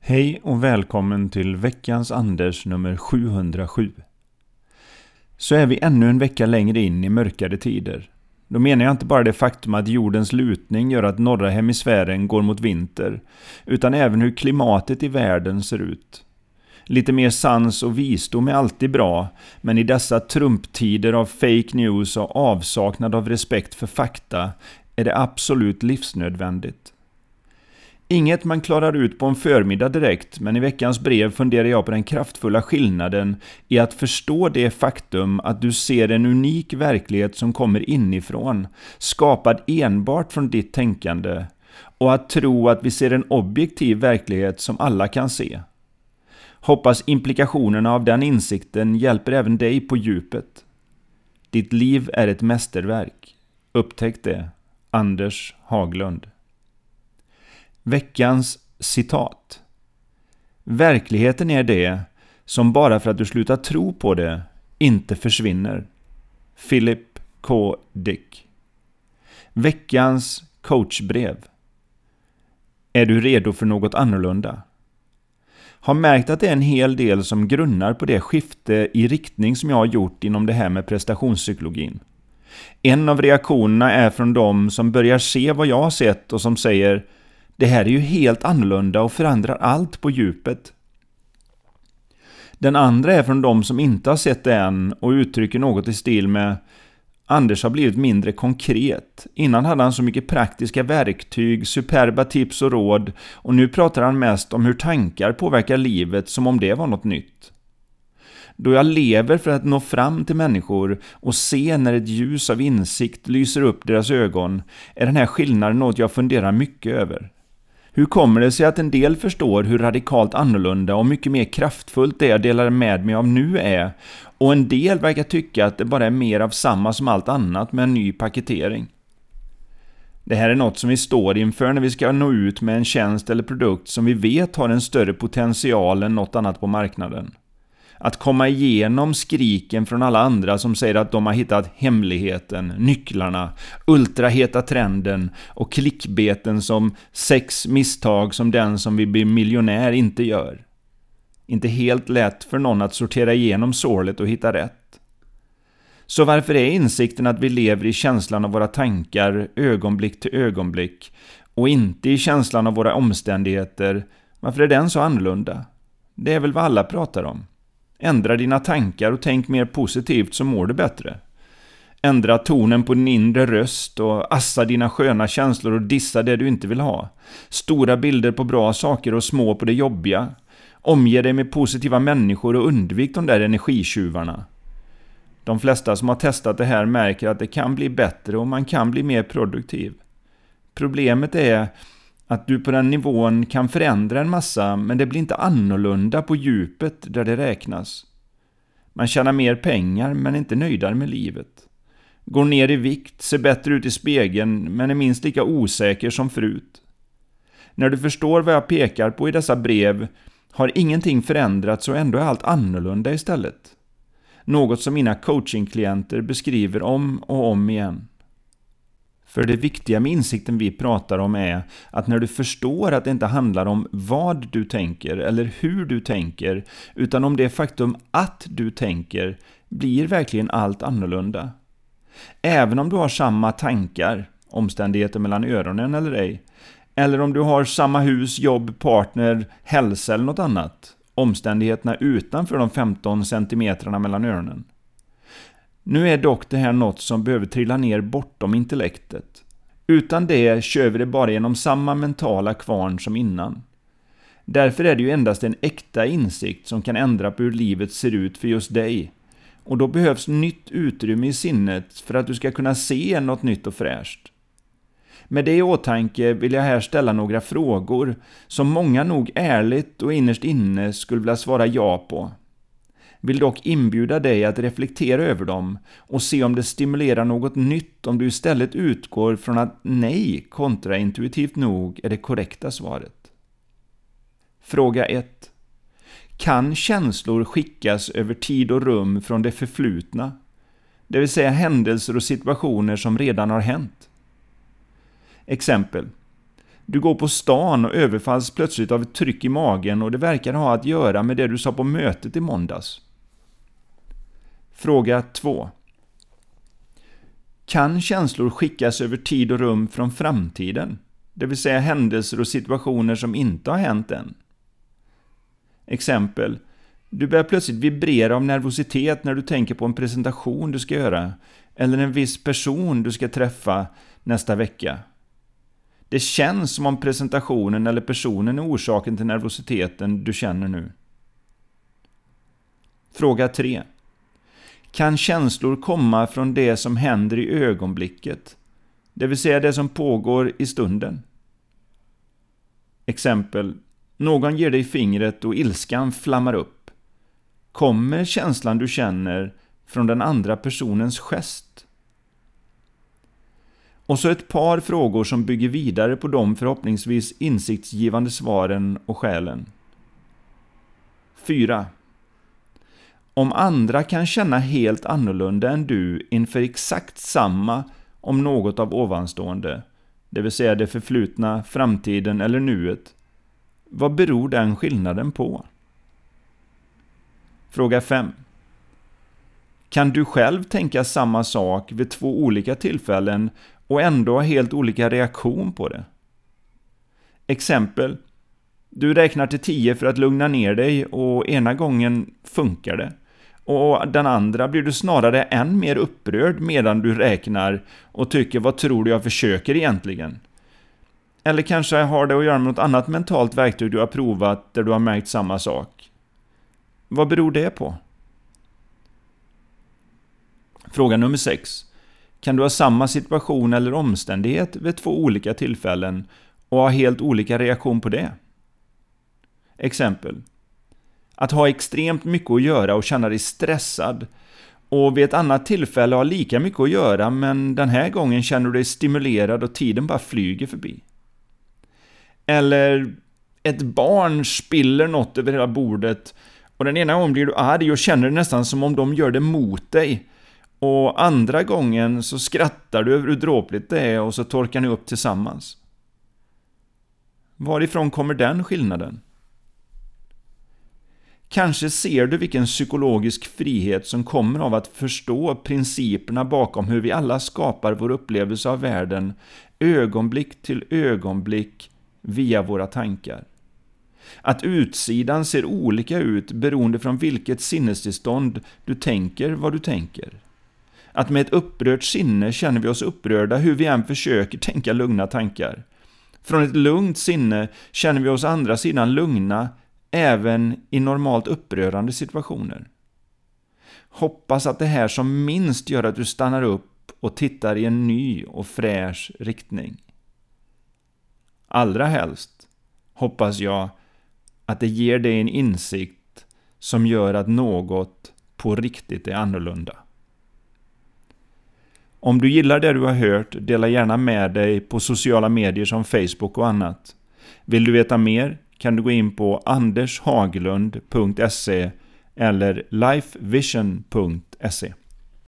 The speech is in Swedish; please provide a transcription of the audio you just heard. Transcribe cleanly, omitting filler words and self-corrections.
Hej och välkommen till veckans Anders nummer 707. Så är vi ännu en vecka längre in i mörkare tider. Då menar jag inte bara det faktum att jordens lutning gör att norra hemisfären går mot vinter, utan även hur klimatet i världen ser ut. Lite mer sans och visdom är alltid bra, men i dessa trumptider av fake news och avsaknad av respekt för fakta är det absolut livsnödvändigt. Inget man klarar ut på en förmiddag direkt, men i veckans brev funderar jag på den kraftfulla skillnaden i att förstå det faktum att du ser en unik verklighet som kommer inifrån, skapad enbart från ditt tänkande, och att tro att vi ser en objektiv verklighet som alla kan se. Hoppas implikationerna av den insikten hjälper även dig på djupet. Ditt liv är ett mästerverk. Upptäck det. Anders Haglund. Veckans citat. Verkligheten är det som bara för att du slutar tro på det inte försvinner. Philip K. Dick. Veckans coachbrev. Är du redo för något annorlunda? Har märkt att det är en hel del som grunnar på det skifte i riktning som jag har gjort inom det här med prestationspsykologin. En av reaktionerna är från de som börjar se vad jag har sett och som säger: det här är ju helt annorlunda och förändrar allt på djupet. Den andra är från de som inte har sett det än och uttrycker något i stil med: Anders har blivit mindre konkret. Innan hade han så mycket praktiska verktyg, superba tips och råd, och nu pratar han mest om hur tankar påverkar livet som om det var något nytt. Då jag lever för att nå fram till människor och se när ett ljus av insikt lyser upp deras ögon, är den här skillnaden något jag funderar mycket över. Hur kommer det sig att en del förstår hur radikalt annorlunda och mycket mer kraftfullt det jag delar med mig av nu är, och en del verkar tycka att det bara är mer av samma som allt annat med en ny paketering? Det här är något som vi står inför när vi ska nå ut med en tjänst eller produkt som vi vet har en större potential än något annat på marknaden. Att komma igenom skriken från alla andra som säger att de har hittat hemligheten, nycklarna, ultraheta trenden och klickbeten som 6 misstag som den som vill bli miljonär inte gör. Inte helt lätt för någon att sortera igenom sålet och hitta rätt. Så varför är insikten att vi lever i känslan av våra tankar ögonblick till ögonblick och inte i känslan av våra omständigheter, varför är den så annorlunda? Det är väl vad alla pratar om. Ändra dina tankar och tänk mer positivt så mår du bättre. Ändra tonen på din inre röst och assa dina sköna känslor och dissa det du inte vill ha. Stora bilder på bra saker och små på det jobbiga. Omge dig med positiva människor och undvik de där energitjuvarna. De flesta som har testat det här märker att det kan bli bättre och man kan bli mer produktiv. Problemet är att du på den nivån kan förändra en massa, men det blir inte annorlunda på djupet där det räknas. Man tjänar mer pengar men är inte nöjdare med livet. Går ner i vikt, ser bättre ut i spegeln men är minst lika osäker som förut. När du förstår vad jag pekar på i dessa brev har ingenting förändrats och ändå är allt annorlunda istället. Något som mina coachingklienter beskriver om och om igen. För det viktiga med insikten vi pratar om är att när du förstår att det inte handlar om vad du tänker eller hur du tänker, utan om det faktum att du tänker, blir verkligen allt annorlunda. Även om du har samma tankar, omständigheter mellan öronen eller ej, eller om du har samma hus, jobb, partner, hälsa eller något annat, omständigheterna utanför de 15 centimetrarna mellan öronen. Nu är dock det här något som behöver trilla ner bortom intellektet. Utan det kör vi det bara genom samma mentala kvarn som innan. Därför är det ju endast en äkta insikt som kan ändra på hur livet ser ut för just dig. Och då behövs nytt utrymme i sinnet för att du ska kunna se något nytt och fräscht. Med det i åtanke vill jag här ställa några frågor som många nog ärligt och innerst inne skulle vilja svara ja på. Vill dock inbjuda dig att reflektera över dem och se om det stimulerar något nytt om du istället utgår från att nej kontraintuitivt nog är det korrekta svaret. Fråga 1. Kan känslor skickas över tid och rum från det förflutna? Det vill säga händelser och situationer som redan har hänt. Exempel. Du går på stan och överfalls plötsligt av ett tryck i magen och det verkar ha att göra med det du sa på mötet i måndags. Fråga 2. Kan känslor skickas över tid och rum från framtiden? Det vill säga händelser och situationer som inte har hänt än. Exempel. Du börjar plötsligt vibrera av nervositet när du tänker på en presentation du ska göra eller en viss person du ska träffa nästa vecka. Det känns som om presentationen eller personen är orsaken till nervositeten du känner nu. Fråga 3. Kan känslor komma från det som händer i ögonblicket? Det vill säga det som pågår i stunden. Exempel. Någon ger dig fingret och ilskan flammar upp. Kommer känslan du känner från den andra personens gest? Och så ett par frågor som bygger vidare på de förhoppningsvis insiktsgivande svaren och skälen. 4. Om andra kan känna helt annorlunda än du inför exakt samma om något av ovanstående, det vill säga det förflutna, framtiden eller nuet, vad beror den skillnaden på? Fråga 5. Kan du själv tänka samma sak vid 2 olika tillfällen och ändå ha helt olika reaktion på det? Exempel. Du räknar till 10 för att lugna ner dig och ena gången funkar det. Och den andra blir du snarare än mer upprörd medan du räknar och tycker vad tror du jag försöker egentligen? Eller kanske har det att göra med något annat mentalt verktyg du har provat där du har märkt samma sak. Vad beror det på? Fråga nummer 6. Kan du ha samma situation eller omständighet vid 2 olika tillfällen och ha helt olika reaktion på det? Exempel. Att ha extremt mycket att göra och känna dig stressad och vid ett annat tillfälle ha lika mycket att göra men den här gången känner du dig stimulerad och tiden bara flyger förbi. Eller ett barn spiller något över hela bordet och den ena gången blir du arg och känner det nästan som om de gör det mot dig. Och andra gången så skrattar du över hur dråpligt det är och så torkar ni upp tillsammans. Varifrån kommer den skillnaden? Kanske ser du vilken psykologisk frihet som kommer av att förstå principerna bakom hur vi alla skapar vår upplevelse av världen ögonblick till ögonblick via våra tankar. Att utsidan ser olika ut beroende från vilket sinnestillstånd du tänker vad du tänker. Att med ett upprört sinne känner vi oss upprörda hur vi än försöker tänka lugna tankar. Från ett lugnt sinne känner vi oss andra sidan lugna även i normalt upprörande situationer. Hoppas att det här som minst gör att du stannar upp och tittar i en ny och fräsch riktning. Allra helst hoppas jag att det ger dig en insikt som gör att något på riktigt är annorlunda. Om du gillar det du har hört, dela gärna med dig på sociala medier som Facebook och annat. Vill du veta mer kan du gå in på andershaglund.se eller lifevision.se.